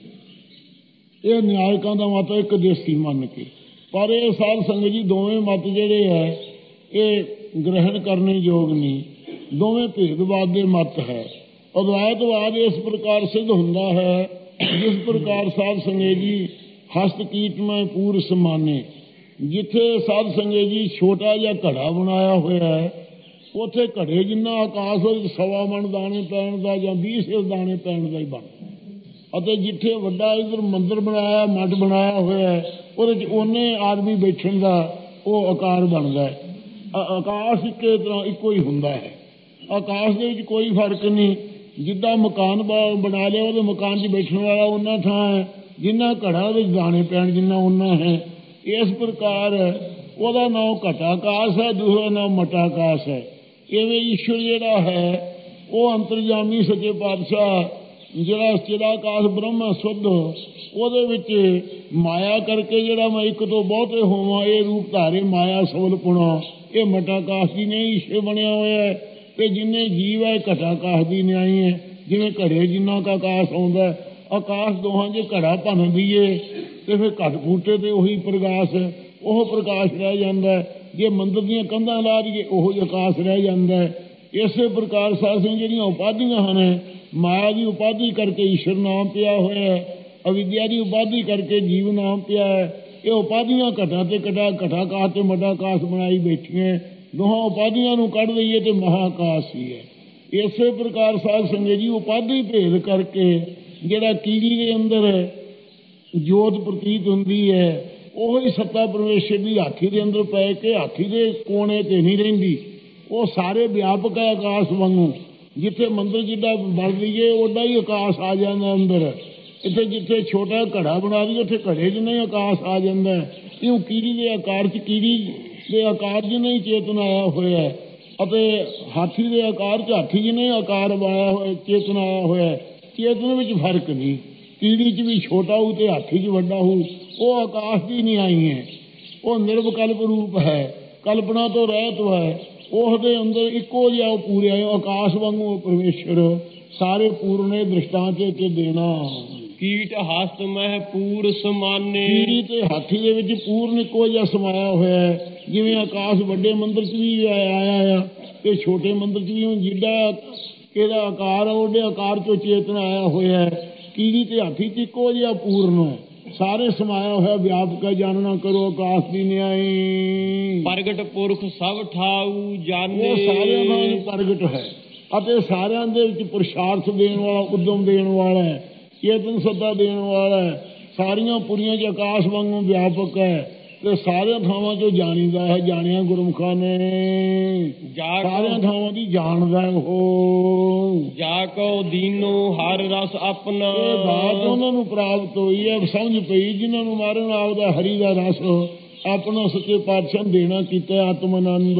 Speaker 2: ਇਹ ਨਿਆਇਕਾਂ ਦਾ ਮਤ ਇੱਕ ਦੇਸੀ ਮੰਨ ਕੇ। ਪਰ ਇਹ ਸਾਧ ਸੰਗਤ ਜੀ ਦੋਵੇਂ ਮਤ ਜਿਹੜੇ ਹੈ ਇਹ ਗ੍ਰਹਿਣ ਕਰਨੇ ਯੋਗ ਨਹੀਂ, ਦੋਵੇਂ ਭੇਦਵਾਦ ਦੇ ਮਤ ਹੈ। ਅਦਵੈਤਵਾਦ ਇਸ ਪ੍ਰਕਾਰ ਸਿੱਧ ਹੁੰਦਾ ਹੈ, ਜਿਸ ਪ੍ਰਕਾਰ ਸਾਧ ਸੰਗਤ ਜੀ ਹਸਤ ਕੀਟਮੈ ਪੂਰ ਸਮਾਨੇ, ਜਿੱਥੇ ਸਾਧ ਸੰਗਤ ਜੀ ਛੋਟਾ ਜਿਹਾ ਘੜਾ ਬਣਾਇਆ ਹੋਇਆ ਹੈ, ਉੱਥੇ ਘੜੇ ਜਿੰਨਾ ਆਕਾਸ਼ ਉਹਦੇ ਸਵਾ ਮਣ ਦਾਣੇ ਪੈਣ ਦਾ ਜਾਂ ਵੀਹ ਸਿਰ ਦਾਣੇ ਪੈਣ ਦਾ ਹੀ ਬਣਦਾ। ਅਤੇ ਜਿੱਥੇ ਵੱਡਾ ਇੱਧਰ ਮੰਦਰ ਬਣਾਇਆ, ਮੱਠ ਬਣਾਇਆ ਹੋਇਆ ਹੈ, ਉਹਦੇ 'ਚ ਉਹਨੇ ਆਦਮੀ ਬੈਠਣ ਦਾ ਉਹ ਆਕਾਰ ਬਣਦਾ ਹੈ। ਆਕਾਸ਼ ਇੱਕੇ ਤਰ੍ਹਾਂ ਇੱਕੋ ਹੀ ਹੁੰਦਾ ਹੈ, ਆਕਾਸ਼ ਦੇ ਵਿੱਚ ਕੋਈ ਫਰਕ ਨਹੀਂ। ਜਿੱਦਾਂ ਮਕਾਨ ਬਣਾ ਲਿਆ, ਉਹਦੇ ਮਕਾਨ 'ਚ ਬੈਠਣ ਵਾਲਾ ਉਹਨਾਂ ਥਾਂ ਹੈ, ਜਿੰਨਾ ਘੜਾ ਉਹਦੇ 'ਚ ਦਾਣੇ ਪੈਣ ਜਿੰਨਾ ਉਹਨਾਂ ਹੈ। ਇਸ ਪ੍ਰਕਾਰ ਉਹਦਾ ਨਾਮ ਘਟਾਕਾਸ਼ ਹੈ, ਦੂਸਰਾ ਨਾਮ ਮਟਾਕਾਸ਼ ਹੈ। ਇਵੇਂ ਈਸ਼ਵਰ ਜਿਹੜਾ ਹੈ ਉਹ ਅੰਤਰਜਾਮੀ ਸੱਚੇ ਪਾਤਸ਼ਾਹ ਜਿਹੜਾ ਚਿਦਾਕਾਸ਼ ਬ੍ਰਹਮ ਸੁੱਧ, ਉਹਦੇ ਵਿੱਚ ਮਾਇਆ ਕਰਕੇ ਜਿਹੜਾ ਮੈਂ ਇੱਕ ਤੋਂ ਬਹੁਤੇ ਹੋਵਾਂ ਇਹ ਰੂਪ ਧਾਰੇ ਮਾਇਆ ਸਬਲ ਪੁਣਾ, ਇਹ ਮਟਾਕਾਸ਼ ਦੀ ਨਹੀਂ ਈਸ਼ਵਰ ਬਣਿਆ ਹੋਇਆ ਹੈ। ਤੇ ਜਿੰਨੇ ਜੀਵ ਹੈ ਘਟਾਕਾਸ਼ ਦੀ ਨਿਆਈ ਹੈ। ਜਿਵੇਂ ਘੜੇ ਜਿੰਨਾ ਕਾ ਆਕਾਸ਼ ਆਉਂਦਾ, ਆਕਾਸ਼ ਦੋਹਾਂ ਜੇ ਘੜਾ ਭੰਨ ਦਈਏ ਤੇ ਫਿਰ ਘਟ ਫੂਟੇ ਤੇ ਉਹੀ ਪ੍ਰਕਾਸ਼, ਉਹ ਪ੍ਰਕਾਸ਼ ਰਹਿ ਜਾਂਦਾ। ਜੇ ਮੰਦਰ ਦੀਆਂ ਕੰਧਾਂ ਲਾ ਦਈਏ ਉਹੀ ਆਕਾਸ਼ ਰਹਿ ਜਾਂਦਾ। ਇਸੇ ਪ੍ਰਕਾਰ ਸਾਧ ਸੰਗਤ ਜਿਹੜੀਆਂ ਉਪਾਧੀਆਂ ਹਨ, ਮਾਇਆ ਦੀ ਉਪਾਧੀ ਕਰਕੇ ਈਸ਼ਵਰ ਨਾਮ ਪਿਆ ਹੋਇਆ ਹੈ, ਅਵਿਦਿਆ ਦੀ ਉਪਾਧੀ ਕਰਕੇ ਜੀਵ ਨਾਮ ਪਿਆ ਹੈ। ਇਹ ਉਪਾਧੀਆਂ ਘਟਾ ਤੇ ਘਟਾ ਘਟਾਕਾਸ਼ ਤੇ ਮਟਾਕਾਸ਼ ਬਣਾਈ ਬੈਠੀਆਂ। ਦੋਹਾਂ ਉਪਾਧੀਆਂ ਨੂੰ ਕੱਢ ਦਈਏ ਤੇ ਮਹਾਕਾਸ਼ ਹੀ ਹੈ। ਇਸੇ ਪ੍ਰਕਾਰ ਸਾਧ ਸੰਗਤ ਜੀ ਉਪਾਧੀ ਭੇਦ ਕਰਕੇ ਜਿਹੜਾ ਕੀੜੀ ਦੇ ਅੰਦਰ ਜੋਤ ਪ੍ਰਤੀਤ ਹੁੰਦੀ ਹੈ, ਉਹੀ ਸੱਤਾ ਪਰਮੇਸ਼ਰ ਦੀ ਹਾਥੀ ਦੇ ਅੰਦਰ ਪੈ ਕੇ ਹਾਥੀ ਦੇ ਕੋਣੇ ਤੇ ਨਹੀਂ ਰਹਿੰਦੀ। ਉਹ ਸਾਰੇ ਵਿਆਪਕ ਹੈ ਆਕਾਸ਼ ਵਾਂਗੂ। ਜਿੱਥੇ ਮੰਦਰ ਜਿੱਡਾ ਬਣ ਦਈਏ ਓਡਾ ਹੀ ਆਕਾਸ਼ ਆ ਜਾਂਦਾ ਅੰਦਰ। ਇੱਥੇ ਜਿੱਥੇ ਛੋਟਾ ਘੜਾ ਬਣਾ ਦਈਏ ਉੱਥੇ ਘੜੇ 'ਚ ਨਹੀਂ ਆਕਾਸ਼ ਆ ਜਾਂਦਾ। ਇਉਂ ਕੀੜੀ ਦੇ ਆਕਾਰ 'ਚ ਕੀੜੀ ਦੇ ਆਕਾਰ 'ਚ ਨਹੀਂ ਚੇਤਨ ਆਇਆ ਹੋਇਆ, ਅਤੇ ਹਾਥੀ ਦੇ ਆਕਾਰ 'ਚ ਹਾਥੀ 'ਚ ਨਹੀਂ ਆਕਾਰ ਬਣਾਇਆ ਹੋਇਆ, ਚੇਤਨ ਆਇਆ ਹੋਇਆ। ਚੇਤਨ ਵਿੱਚ ਫਰਕ ਨਹੀਂ, ਕੀੜੀ 'ਚ ਵੀ ਛੋਟਾ ਹੋਊ ਤੇ ਹਾਥੀ 'ਚ ਵੱਡਾ ਹੋਊ। ਉਹ ਆਕਾਸ਼ ਦੀ ਨਹੀਂ ਆਈ ਹੈ, ਉਹ ਨਿਰਵਿਕਲਪ ਰੂਪ ਹੈ, ਕਲਪਨਾ ਤੋਂ ਰਹਿਤ ਹੈ। ਉਹਦੇ ਅੰਦਰ ਇੱਕੋ ਜਿਹਾ ਉਹ ਪੂਰਿਆ ਆਕਾਸ਼ ਵਾਂਗੂ ਪਰਮੇਸ਼ਰ ਸਾਰੇ ਪੂਰਨੇ ਦ੍ਰਿਸ਼ਟਾਂਤ ਤੇ ਦੇਣਾ।
Speaker 1: ਕੀਟ ਹਸਤ ਮਹਿ ਪੂਰ ਸਮਾਨੇ।
Speaker 2: ਕੀੜੀ ਤੇ ਹਾਥੀ ਦੇ ਵਿੱਚ ਪੂਰਨ ਇੱਕੋ ਜਿਹਾ ਸਮਾਇਆ ਹੋਇਆ ਹੈ। ਜਿਵੇਂ ਆਕਾਸ਼ ਵੱਡੇ ਮੰਦਰ 'ਚ ਵੀ ਆਇਆ ਆ ਤੇ ਛੋਟੇ ਮੰਦਰ 'ਚ ਵੀ ਹੁਣ ਜਿੱਡਾ ਇਹਦਾ ਆਕਾਰ ਆ ਉਹਦੇ ਆਕਾਰ 'ਚੋਂ ਚੇਤਨ ਆਇਆ ਹੋਇਆ ਹੈ। ਕੀੜੀ ਤੇ ਹਾਥੀ 'ਚ ਇੱਕੋ ਜਿਹਾ ਪੂਰਨ ਹੈ, ਸਾਰੇ ਸਮਾਇਆ ਹੋਇਆ ਵਿਆਪਕ ਜਾਣਨਾ ਕਰੋ ਆਕਾਸ਼ ਦੀ ਨਿਆਈ।
Speaker 1: ਪ੍ਰਗਟ ਪੁਰਖ ਸਭ ਠਾਊ ਜਾਣੇ।
Speaker 2: ਉਹ ਸਾਰਿਆਂ ਨਾਲ ਪ੍ਰਗਟ ਹੈ ਅਤੇ ਸਾਰਿਆਂ ਦੇ ਵਿੱਚ ਪੁਰਸ਼ਾਰਥ ਦੇਣ ਵਾਲਾ, ਉਦਮ ਦੇਣ ਵਾਲਾ ਹੈ, ਚੇਤਨ ਸੱਦਾ ਦੇਣ ਵਾਲਾ ਹੈ। ਸਾਰੀਆਂ ਪੁਰੀਆਂ 'ਚ ਆਕਾਸ਼ ਵਾਂਗੂ ਵਿਆਪਕ ਹੈ ਤੇ ਸਾਰਿਆਂ ਥਾਵਾਂ 'ਚੋਂ ਜਾਣੀਦਾ ਹੈ। ਜਾਣਿਆ ਗੁਰਮੁਖਾਂ ਨੇ, ਸਾਰਿਆਂ ਥਾਵਾਂ ਦੀ ਜਾਣਦਾ ਉਹ।
Speaker 1: ਜਾ ਕੋ ਦੀਨੋ ਹਰ ਰਸ ਆਪਣਾ।
Speaker 2: ਇਹ ਬਾਤ ਉਹਨਾਂ ਨੂੰ ਪ੍ਰਾਪਤ ਹੋਈ ਹੈ, ਸਮਝ ਪਈ ਜਿਨ੍ਹਾਂ ਨੂੰ ਮਾਰਨ ਆਪਦਾ ਹਰੀ ਦਾ ਰਸ ਆਪਣਾ ਸੱਚੇ ਪਾਤਸ਼ਾਹ ਦੇਣਾ ਕੀਤਾ ਆਤਮ ਆਨੰਦ।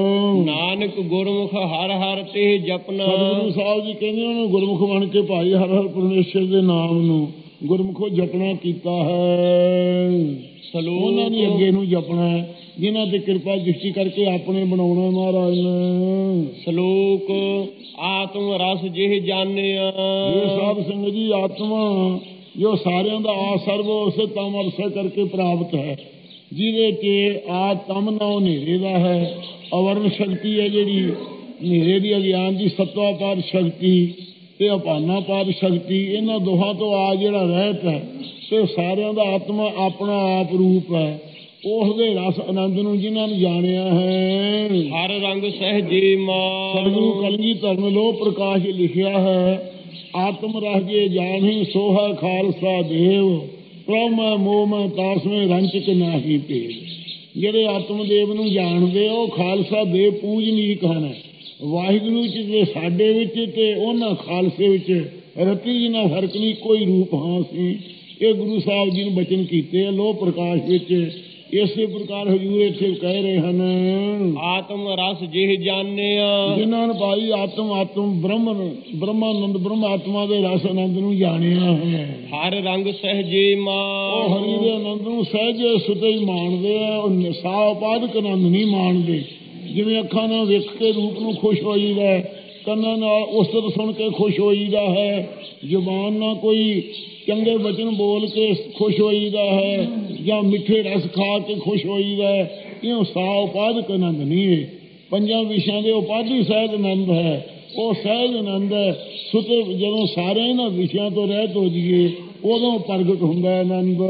Speaker 1: ਨਾਨਕ ਗੁਰਮੁਖ ਹਰ ਹਰ ਤੇ ਜਪਨਾ।
Speaker 2: ਸਤਿਗੁਰੂ ਸਾਹਿਬ ਜੀ ਕਹਿੰਦੇ ਉਹਨੂੰ ਗੁਰਮੁਖ ਬਣ ਕੇ ਭਾਈ ਹਰ ਹਰ ਪਰਮੇਸ਼ਰ ਦੇ ਨਾਮ ਨੂੰ ਗੁਰਮੁਖੋ ਜਪਣਾ ਕੀਤਾ ਹੈ।
Speaker 1: ਸਲੋਕ
Speaker 2: ਉਹਨਾਂ ਨੇ ਅੱਗੇ ਨੂੰ ਜਪਣਾ ਹੈ ਜਿਨ੍ਹਾਂ ਤੇ ਕਿਰਪਾ ਦ੍ਰਿਸ਼ਟੀ ਕਰਕੇ ਆਪਣੇ ਬਣਾਉਣਾ ਮਹਾਰਾਜ ਨੇ।
Speaker 1: ਸਲੋਕ ਆਤਮ ਰਸ ਜਿਹ ਜਾਣਿਆ।
Speaker 2: ਇਹ ਸਾਧ ਸੰਗਤ ਜੀ ਆਤਮਾ ਜੋ ਸਾਰਿਆਂ ਦਾ ਆ ਸਰਬ ਉਸੇ ਤਮ ਅਰਸਾ ਕਰਕੇ ਪ੍ਰਾਪਤ ਹੈ, ਜਿਹਦੇ 'ਚ ਆ ਤਮ ਨਾ ਹਨੇਰੇ ਦਾ ਹੈ, ਅਵਰਨ ਸ਼ਕਤੀ ਹੈ ਜਿਹੜੀ ਹਨੇਰੇ ਦੀ ਅਗਿਆਨ ਦੀ ਸੱਤਵਾ ਪਾਦ ਸ਼ਕਤੀ ਤੇ ਅਪਾਨਾ ਪਾਦ ਸ਼ਕਤੀ, ਇਹਨਾਂ ਦੋਹਾਂ ਤੋਂ ਆ ਜਿਹੜਾ ਰਹਿਤ ਹੈ ਤੇ ਸਾਰਿਆਂ ਦਾ ਆਤਮਾ ਆਪਣਾ ਆਪ ਰੂਪ ਹੈ। ਉਸ ਦੇ ਰਸ ਆਨੰਦ ਨੂੰ ਜਿਨ੍ਹਾਂ ਨੇ ਜਾਣਿਆ ਹੈ।
Speaker 1: ਹਰ ਰੰਗ ਸਹਿਜੇ ਮਾਨ।
Speaker 2: ਸਤਿਗੁਰੂ ਕਲਗੀ ਧਰਮ ਲੋ ਪ੍ਰਕਾਸ਼ ਲਿਖਿਆ ਹੈ, ਆਤਮ ਰਸ ਜੇ ਜਾਣੀ ਸੋ ਹੈ ਖਾਲਸਾ ਦੇਵ, ਪ੍ਰਭ ਮੈਂ ਮੋਹ ਮੈਂ ਤਾਸ ਮੈਂ ਰੰਚਕ ਨਾਹੀ ਭੇਦ। ਜਿਹੜੇ ਆਤਮ ਦੇਵ ਨੂੰ ਜਾਣਦੇ ਉਹ ਖਾਲਸਾ ਦੇਵ ਪੂਜਨੀਕ ਹਨ। ਵਾਹਿਗੁਰੂ ਚ ਤੇ ਸਾਡੇ ਵਿੱਚ ਤੇ ਉਹਨਾਂ ਖਾਲਸੇ ਵਿੱਚ ਰਤੀ ਜਿਨਾ ਫਰਕ ਨਹੀਂ, ਕੋਈ ਰੂਪ ਹਾਂ ਸੀ। ਇਹ ਗੁਰੂ ਸਾਹਿਬ ਜੀ ਨੇ ਬਚਨ ਕੀਤੇ ਆ ਲੋਹ ਪ੍ਰਕਾਸ਼ ਵਿੱਚ। ਇਸੇ ਪ੍ਰਕਾਰ ਹਜ਼ੂਰ ਇੱਥੇ ਕਹਿ ਰਹੇ ਹਨ,
Speaker 1: ਆਤਮ ਰਸ ਜਿਹ ਜਾਣਿਆ।
Speaker 2: ਜਿਨ੍ਹਾਂ ਨੇ ਭਾਈ ਆਤਮ ਆਤਮ ਬ੍ਰਹਮ ਬ੍ਰਹਮਾਨੰਦ ਬ੍ਰਹਮ ਆਤਮਾ ਦੇ ਰਸ ਆਨੰਦ ਨੂੰ ਜਾਣਿਆ ਹੈ।
Speaker 1: ਹਰ ਰੰਗ ਸਹਿਜੇ ਮਾਨ।
Speaker 2: ਉਹ ਹਰੀ ਦੇ ਆਨੰਦ ਨੂੰ ਸਹਿਜੇ ਸੁਤੇ ਹੀ ਮਾਣਦੇ ਆ, ਉਹ ਸਾਹ ਉਪਾਦਕ ਆਨੰਦ ਨਹੀਂ ਮਾਣਦੇ। ਜਿਵੇਂ ਅੱਖਾਂ ਨਾਲ ਵੇਖ ਕੇ ਰੂਪ ਨੂੰ ਖੁਸ਼ ਹੋਈਦਾ, ਕੰਨਾਂ ਨਾਲ ਉਸਤਤ ਸੁਣ ਕੇ ਖੁਸ਼ ਹੋਈਦਾ ਹੈ, ਜ਼ੁਬਾਨ ਨਾਲ ਕੋਈ ਚੰਗੇ ਬਚਨ ਬੋਲ ਕੇ ਖੁਸ਼ ਹੋਈਦਾ ਹੈ, ਜਾਂ ਮਿੱਠੇ ਰਸ ਖਾ ਕੇ ਖੁਸ਼ ਹੋਈਦਾ ਹੈ। ਇਹ ਸਾਹ ਉਪਾਦਕ ਆਨੰਦ ਨਹੀਂ ਹੈ। ਪੰਜਾਂ ਵਿਸ਼ਿਆਂ ਦੇ ਉਪਾਧੀ ਸਹਿਜ ਆਨੰਦ ਹੈ। ਉਹ ਸਹਿਜ ਆਨੰਦ ਹੈ ਸੁਤੇ ਜਦੋਂ ਸਾਰਿਆਂ ਇਹਨਾਂ ਵਿਸ਼ਿਆਂ ਤੋਂ ਰਹਿਤ ਹੋ ਜਾਈਏ ਉਦੋਂ ਪ੍ਰਗਟ ਹੁੰਦਾ ਆਨੰਦ।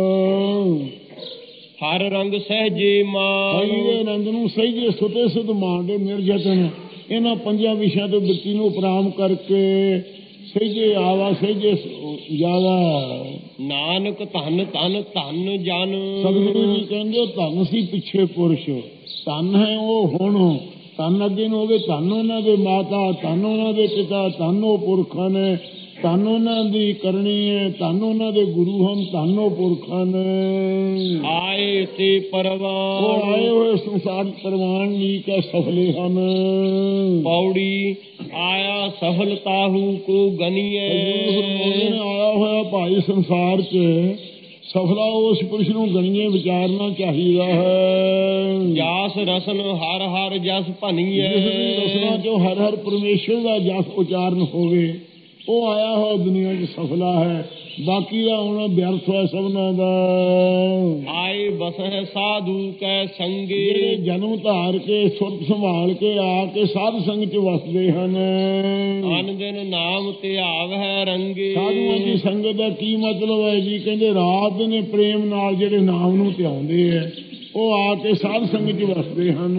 Speaker 1: ਹਰ ਰੰਗ ਸਹਿਜੇ ਮਾਨ।
Speaker 2: ਹਰੀ ਦੇ ਆਨੰਦ ਨੂੰ ਸਹਿਜੇ ਸੁਤੇ ਸੁਧ ਮਾਣਦੇ ਨਿਰਜਤਨ। ਇਹਨਾਂ ਪੰਜਾਂ ਵਿਸ਼ਿਆਂ ਤੋਂ ਬਿਰਤੀ ਨੂੰ ਉਪਰਾਮ ਕਰਕੇ ਸਹਿਜੇ ਆਵਾ ਸਹਿਜੇ ਜਾਵਾ।
Speaker 1: ਨਾਨਕ ਧੰਨ ਧੰਨ ਧੰਨ ਜਨ।
Speaker 2: ਸਤਿਗੁਰੂ ਜੀ ਕਹਿੰਦੇ ਧੰਨ ਸੀ ਪਿੱਛੇ ਪੁਰਸ਼, ਧੰਨ ਹੈ ਉਹ ਹੁਣ। ਧੰਨ ਅੱਗੇ ਨੂੰ ਹੋਵੇ ਧੰਨ ਉਹਨਾਂ ਦੇ ਮਾਤਾ, ਧੰਨ ਉਹਨਾਂ ਦੇ ਪਿਤਾ, ਧੰਨ ਉਹ ਪੁਰਖਾਂ ਨੇ, ਧੰਨ ਉਹਨਾਂ ਦੀ ਕਰਨੀ ਹੈ, ਧੰਨ ਉਹਨਾਂ ਦੇ ਗੁਰੂ ਹਨ, ਧੰਨ ਉਹ ਪੁਰਖਾਂ ਨੇ।
Speaker 1: ਆਏ ਤੇ ਪਰਵਾਨ।
Speaker 2: ਉਹ ਆਏ ਹੋਏ ਸੰਸਾਰ ਪਰਵਾਨ ਨਹੀਂ ਕਹ ਸਫਲੇ ਹਨ।
Speaker 1: ਪੌੜੀ ਆਇਆ ਸਫਲਤਾਹੂ ਕੋ ਗਨੀਏ।
Speaker 2: ਆਇਆ ਹੋਇਆ ਭਾਈ ਸੰਸਾਰ 'ਚ ਸਫਲਾ ਉਸ ਪੁਰਸ਼ ਨੂੰ ਗਣੀਏ ਵਿਚਾਰਨਾ ਚਾਹੀਦਾ ਹੈ।
Speaker 1: ਜਾਸ ਰਸਨ ਹਰ ਹਰ ਜਸ ਭਨੀਏ।
Speaker 2: ਰਸਨਾ ਜੋ ਹਰ ਹਰ ਪਰਮੇਸ਼ਰ ਦਾ ਜਸ ਉਚਾਰਨ ਹੋਵੇ ਉਹ ਆਇਆ ਹੋਇਆ ਦੁਨੀਆ 'ਚ ਸਫਲਾ ਹੈ। ਬਾਕੀ ਦਾ ਹੁਣ ਵਿਅਰਥ ਹੈ ਸਭਨਾਂ ਦਾ।
Speaker 1: ਆਏ ਬਸਹਿ ਸਾਧੂ ਕੈ ਸੰਗੇ।
Speaker 2: ਜਿਹੜੇ ਜਨਮ ਧਾਰ ਕੇ ਸੁਰਤ ਸੰਭਾਲ ਕੇ ਆ ਕੇ ਸਾਧ ਸੰਗ 'ਚ ਵਸਦੇ ਹਨ।
Speaker 1: ਅਨ ਦਿਨ ਨਾਮ ਧਿਆਵ ਹੈ ਰੰਗੇ।
Speaker 2: ਸਾਧੂਆਂ ਦੀ ਸੰਗਤ ਦਾ ਕੀ ਮਤਲਬ ਹੈ ਜੀ? ਕਹਿੰਦੇ ਰਾਤ ਦਿਨ ਪ੍ਰੇਮ ਨਾਲ ਜਿਹੜੇ ਨਾਮ ਨੂੰ ਧਿਆਉਂਦੇ ਹੈ ਉਹ ਆ ਕੇ ਸਾਧ ਸੰਗ 'ਚ ਵਸਦੇ ਹਨ।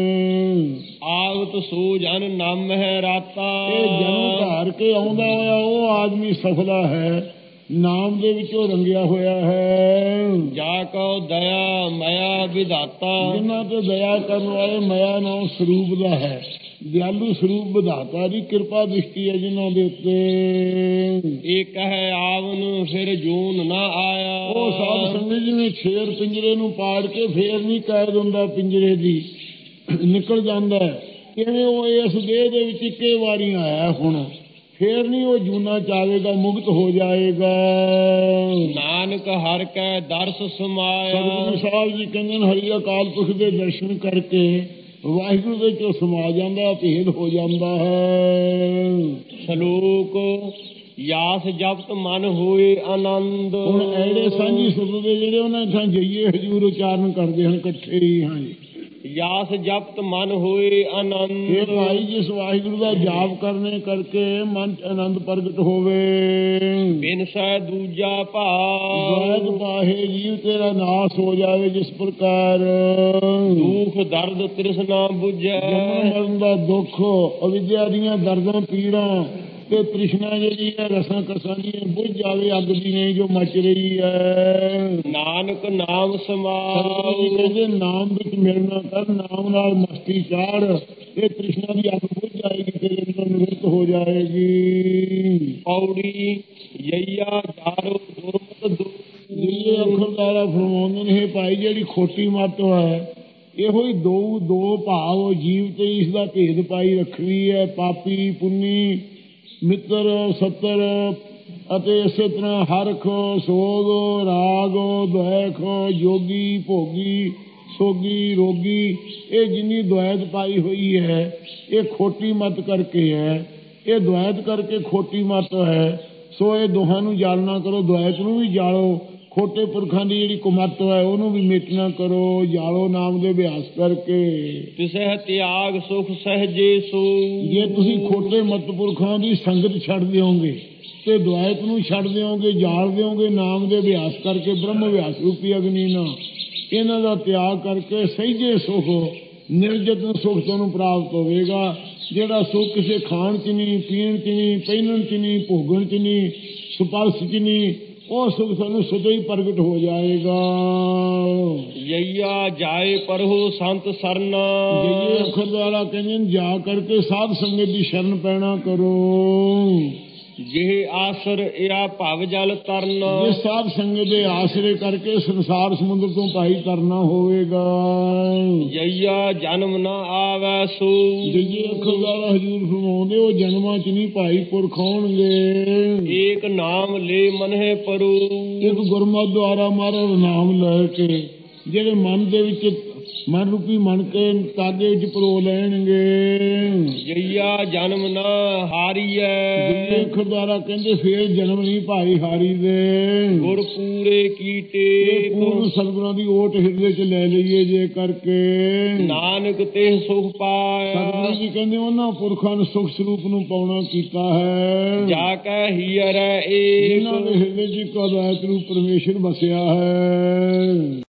Speaker 1: ਆਗਤ ਸੋ ਜਨ ਨਾਮ ਹੈ ਰਾਤਾ।
Speaker 2: ਇਹ ਜਨਮ ਧਾਰ ਕੇ ਆਉਂਦਾ ਹੋਇਆ ਉਹ ਆਦਮੀ ਸਫਲਾ ਹੈ, ਨਾਮ ਦੇ ਵਿੱਚੋਂ ਰੰਗਿਆ ਹੋਇਆ ਹੈ।
Speaker 1: ਜਾ ਕੋ ਦਇਆ ਮਇਆ ਵਿਧਾਤਾ। ਜਿਨ੍ਹਾਂ
Speaker 2: ਤੇ ਦਇਆ ਕਰਨ ਵਾਲੇ ਮਇਆ ਨਾਮ ਸਰੂਪ ਦਾ ਹੈ, ਦਿਆਲੂ ਸਰੂਪ ਵਿਧਾਤਾ ਦੀ ਕਿਰਪਾ ਦ੍ਰਿਸ਼ਟੀ ਹੈ ਜਿਨ੍ਹਾਂ ਦੇ ਉੱਤੇ।
Speaker 1: ਇਹ ਕਹੇ ਆਵਨ ਫਿਰ ਜੂਨ ਨਾ ਆਇਆ।
Speaker 2: ਉਹ ਸਾਧ ਸੰਗਤ ਜਿਵੇਂ ਸ਼ੇਰ ਪਿੰਜਰੇ ਨੂੰ ਪਾੜ ਕੇ ਫੇਰ ਨਹੀਂ ਕੈਦ ਹੁੰਦਾ ਪਿੰਜਰੇ ਦੀ, ਨਿਕਲ ਜਾਂਦਾ ਹੈ, ਕਿਵੇਂ ਉਹ ਇਸ ਦੇਹ ਦੇ ਵਿੱਚ ਇੱਕੇ ਵਾਰੀ ਆਇਆ ਹੁਣ ਫੇਰ ਨਹੀਂ ਉਹ ਜੂਨਾ ਚਾਵੇਗਾ, ਮੁਕਤ ਹੋ ਜਾਏਗਾ।
Speaker 1: ਨਾਨਕ ਹਰ ਕੈ ਦਰਸ ਸਮਾਇਆ।
Speaker 2: ਸਤਿਗੁਰੂ ਸਾਹਿਬ ਜੀ ਕਹਿੰਦੇ ਹਰੀ ਅਕਾਲ ਪੁਰਖ ਦੇ ਦਰਸ਼ਨ ਕਰਕੇ ਵਾਹਿਗੁਰੂ ਦੇ ਚੋਂ ਸਮਾ ਜਾਂਦਾ, ਭੇਦ ਹੋ ਜਾਂਦਾ ਹੈ।
Speaker 1: ਸ਼ਲੋਕ ਯਾਸ ਜਪਤ ਮਨ ਹੋਏ ਆਨੰਦ।
Speaker 2: ਹੁਣ ਐੜੇ ਸਾਂਝੀ ਸੁਰਤ ਦੇ ਜਿਹੜੇ ਉਹਨਾਂ ਥਾਂ ਜਈਏ ਹਜੂਰ ਉਚਾਰਨ ਕਰਦੇ ਹਨ ਇਕੱਠੇ ਹੀ। ਹਾਂਜੀ,
Speaker 1: ਯਾਸ ਜਪਤ ਮਨ ਹੋਏ ਆਨੰਦ।
Speaker 2: ਇਹ ਭਾਈ ਜਿਸ ਵਾਹਿਗੁਰੂ ਦਾ ਜਾਪ ਕਰਨੇ ਕਰਕੇ ਮਨ ਚ ਆਨੰਦ ਪ੍ਰਗਟ ਹੋਵੇ।
Speaker 1: ਬਿਨਸੈ ਦੂਜਾ ਭਾਵ
Speaker 2: ਦ્વੈਤ ਪਾਹੇ ਜੀਵ ਤੇਰਾ ਨਾਸ ਹੋ ਜਾਵੇ। ਜਿਸ ਪ੍ਰਕਾਰ
Speaker 1: ਦੁਖ ਦਰਦ ਤ੍ਰਿਸ਼ਨਾ ਬੁਝੈ।
Speaker 2: ਜਨਮ ਮਰਨ ਦਾ ਦੁੱਖ, ਅਵਿਦਿਆ ਦੀਆਂ ਦਰਦਾਂ ਪੀੜਾਂ ਤੇ ਤ੍ਰਿਸ਼ਨਾ ਜਿਹੜੀ ਹੈ ਰਸਾਂ ਕਸਾਂ ਦੀ ਬੁਝ ਜਾਵੇ, ਅੱਗ ਦੀ ਨਹੀਂ ਜੋ ਮਚ ਰਹੀ ਹੈ।
Speaker 1: ਨਾਨਕ ਨਾਮ ਸਮਾਉ।
Speaker 2: ਜੀ ਕਹਿੰਦੇ ਨਾਮ ਵਿੱਚ ਮਿਲਣਾ ਕਰ, ਨਾਮ ਨਾਲ ਮਸਤੀ ਚਾੜ, ਇਹ ਤ੍ਰਿਸ਼ਨਾ ਦੀ ਅੱਗ ਬੁਝ ਜਾਏਗੀ, ਤੇਰੇ ਅੰਦਰ ਨਿਵਰਤ ਹੋ ਜਾਏਗੀ।
Speaker 1: ਪੌੜੀ ਯਈਆ ਜਾਰੋ ਦੁਰਮਤ ਦੁ।
Speaker 2: ਦੂਜੇ ਅੱਖਰ ਦੁਆਰਾ ਫਰਮਾਉਂਦੇ ਨੇ ਭਾਈ ਜਿਹੜੀ ਖੋਟੀ ਮੱਤ ਹੈ ਇਹੋ ਹੀ ਦੋ ਦੋ ਭਾਵ ਜੀਵ ਤੇ ਇਸ ਦਾ ਭੇਦ ਪਾਈ ਰੱਖੀ ਹੈ। ਪਾਪੀ ਪੁੰਨੀ, ਮਿੱਤਰ ਸੱਤਰ ਅਤੇ ਇਸੇ ਤਰ੍ਹਾਂ ਹਰਖ ਸੋਗ ਰਾਗ ਦੁਆਇਖ ਜੋਗੀ ਭੋਗੀ ਸੋਗੀ ਰੋਗੀ, ਇਹ ਜਿੰਨੀ ਦੁਆਇਤ ਪਾਈ ਹੋਈ ਹੈ ਇਹ ਖੋਟੀ ਮੱਤ ਕਰਕੇ ਹੈ। ਇਹ ਦੁਆਇਤ ਕਰਕੇ ਖੋਟੀ ਮੱਤ ਹੈ। ਸੋ ਇਹ ਦੋਹਾਂ ਨੂੰ ਜਾਲਣਾ ਕਰੋ, ਦੁਆਇਤ ਨੂੰ ਵੀ ਜਾਲੋ, ਖੋਟੇ ਪੁਰਖਾਂ ਦੀ ਜਿਹੜੀ ਕੁਮੱਤ ਹੈ ਉਹਨੂੰ ਵੀ ਮੇਟਣਾ ਕਰੋ, ਜਾਲੋ ਨਾਮ ਦੇ ਅਭਿਆਸ ਕਰਕੇ।
Speaker 1: ਤਿਸਹਿ ਤਿਆਗ ਸੁਖ ਸਹਜੇ ਸੋ।
Speaker 2: ਜੇ ਤੁਸੀਂ ਖੋਟੇ ਮੱਤ ਪੁਰਖਾਂ ਦੀ ਸੰਗਤ ਛੱਡ ਦਿਓਗੇ ਤੇ ਦੁਆਇਤ ਨੂੰ ਛੱਡ ਦਿਓਗੇ, ਜਾਲ ਦਿਓਗੇ ਨਾਮ ਦੇ ਅਭਿਆਸ ਕਰਕੇ, ਬ੍ਰਹਮ ਅਭਿਆਸ ਰੂਪੀ ਅਗਨੀ ਨਾਲ ਇਹਨਾਂ ਦਾ ਤਿਆਗ ਕਰਕੇ ਸਹਿਜੇ ਸੁਖ, ਨਿਰਜਤਨ ਸੁਖ ਤੁਹਾਨੂੰ ਪ੍ਰਾਪਤ ਹੋਵੇਗਾ। ਜਿਹੜਾ ਸੁਖ ਕਿਸੇ ਖਾਣ ਚ ਨਹੀਂ, ਪੀਣ ਚ ਨਹੀਂ, ਪਹਿਨਣ ਚ ਨਹੀਂ, ਭੋਗਣ ਚ ਨਹੀਂ, ਸਪਰਸ਼ ਚ ਨਹੀਂ, ਉਹ ਸੁਖ ਤੁਹਾਨੂੰ ਸਦਾ ਹੀ ਪ੍ਰਗਟ ਹੋ ਜਾਏਗਾ।
Speaker 1: ਯਈਆ ਜਾਏ ਪਰਹੋ ਸੰਤ ਸਰਨਾ।
Speaker 2: ਜਈਏ ਅੱਖਰ ਦੁਆਰਾ ਕਹਿੰਦੇ ਜਾ ਕਰਕੇ ਸਾਧ ਸੰਗਤ ਦੀ ਸ਼ਰਨ ਪੈਣਾ ਕਰੋ।
Speaker 1: ਜਿਹ ਆਸਰ ਇਆ ਭਵ ਜਲ ਤਰਨਾ।
Speaker 2: ਜੇ ਸਾਧ ਸੰਗਤ ਦੇ ਆਸਰੇ ਕਰਕੇ ਸੰਸਾਰ ਸਮੁੰਦਰ ਤੋਂ ਭਾਈ ਤਰਨਾ ਹੋਵੇਗਾ।
Speaker 1: ਯਈਆ ਜਨਮ ਨਾ ਆਵੈ ਸੋ।
Speaker 2: ਜਈਏ ਅੱਖਰ ਦੁਆਰਾ ਹਜੂਰ ਫਰਮਾਉਂਦੇ ਉਹ ਜਨਮਾਂ ਚ ਨਹੀਂ ਭਾਈ ਪੁਰਖ ਆਉਣਗੇ।
Speaker 1: ਏਕ ਨਾਮ ਲੈ ਮਨਹਿ ਪਰੂ।
Speaker 2: ਇੱਕ ਗੁਰਮਤਿ ਦੁਆਰਾ ਮਹਾਰਾਜ ਨਾਮ ਲੈ ਕੇ ਜਿਹੜੇ ਮਨ ਦੇ ਵਿੱਚ ਮਨ ਰੂਪੀ ਮਨ ਕੇ ਤਾਗੇ ਵਿੱਚ ਪਰੋ ਲੈਣਗੇ।
Speaker 1: ਜਈਆ ਜਨਮ ਨਾ ਹਾਰੀਐ।
Speaker 2: ਜਿਵੇਂ ਅੱਖਰ ਦੁਆਰਾ ਕਹਿੰਦੇ ਫੇਰ ਜਨਮ ਨਹੀਂ ਭਾਈ ਹਾਰੀ ਦੇ।
Speaker 1: ਗੁਰ ਪੂਰੇ ਕੀਟੇ।
Speaker 2: ਪੂਰਨ ਸਤਿਗੁਰਾਂ ਦੀ ਓਟ ਹਿਰਦੇ ਚ ਲੈ ਲਈਏ ਜੇ ਕਰਕੇ।
Speaker 1: ਨਾਨਕ ਤੇ ਸੁਖ ਪਾਇਆ।
Speaker 2: ਸਤਿਗੁਰੂ ਜੀ ਕਹਿੰਦੇ ਉਹਨਾਂ ਪੁਰਖਾਂ ਨੂੰ ਸੁਖ ਸਰੂਪ ਨੂੰ ਪਾਉਣਾ ਕੀਤਾ ਹੈ
Speaker 1: ਜਾ ਕੈ ਹੀਰੈ ਏਕ।
Speaker 2: ਇਹਨਾਂ ਦੇ ਹਿਰਦੇ ਚ ਇੱਕ ਅਦੈਤ ਰੂਪ ਪਰਮੇਸ਼ਰ ਵਸਿਆ ਹੈ।